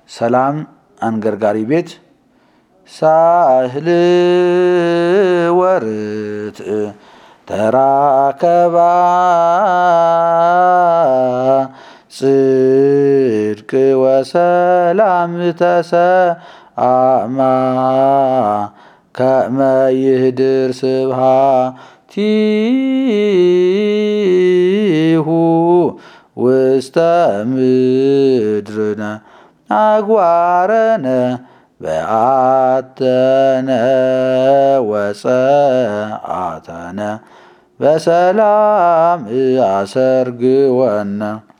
ሰላም አንገርጋሪ ቤት ሳህል ወርትዕ ተራከባ ጽድቅ ወሰላም ተሰአማ ከመ ይህድር ስብሐቲሁ ውስተ ምድርነ አግባረነ በአተነ ወፀአተነ በሰላም አሰርግወነ